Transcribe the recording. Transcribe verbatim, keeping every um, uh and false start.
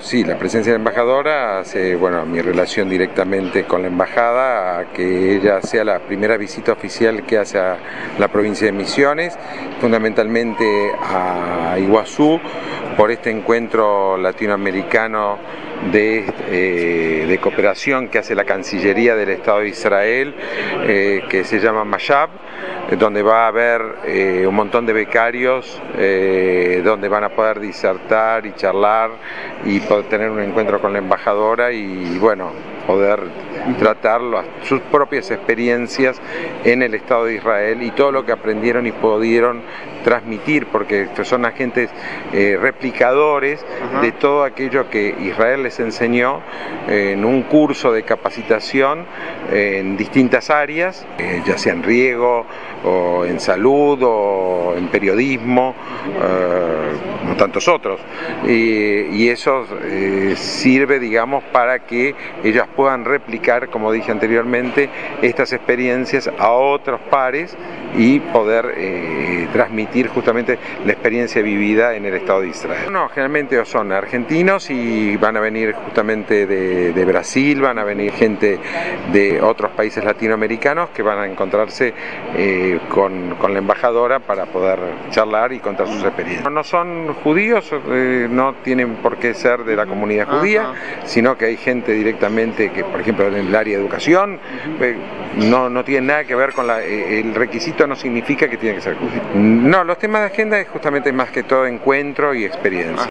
Sí, la presencia de la embajadora hace, bueno, mi relación directamente con la embajada, a que ella sea la primera visita oficial que hace a la provincia de Misiones, fundamentalmente a Iguazú, por este encuentro latinoamericano de, eh, de cooperación que hace la Cancillería del Estado de Israel, eh, que se llama Mayab, donde va a haber eh, un montón de becarios, eh, donde van a poder disertar y charlar y poder tener un encuentro con la embajadora y, bueno, poder tratar las, sus propias experiencias en el Estado de Israel y todo lo que aprendieron y pudieron transmitir, porque son agentes eh, replicadores uh-huh. de todo aquello que Israel les enseñó eh, en un curso de capacitación eh, en distintas áreas, eh, ya sea en riego o en salud o en periodismo, eh, como tantos otros, y, y eso eh, sirve, digamos, para que ellas puedan replicar, como dije anteriormente, estas experiencias a otros pares y poder eh, transmitir justamente la experiencia vivida en el Estado de Israel. No, generalmente son argentinos y van a venir justamente de, de Brasil, van a venir gente de otros países latinoamericanos que van a encontrarse eh, con, con la embajadora para poder charlar y contar sus experiencias. No son judíos, eh, no tienen por qué ser de la comunidad judía, sino que hay gente directamente que, por ejemplo, en el área de educación, eh, no, no tiene nada que ver con la, eh, el requisito no significa que tiene que ser judío. No, los temas de agenda es justamente más que todo encuentro y experiencia.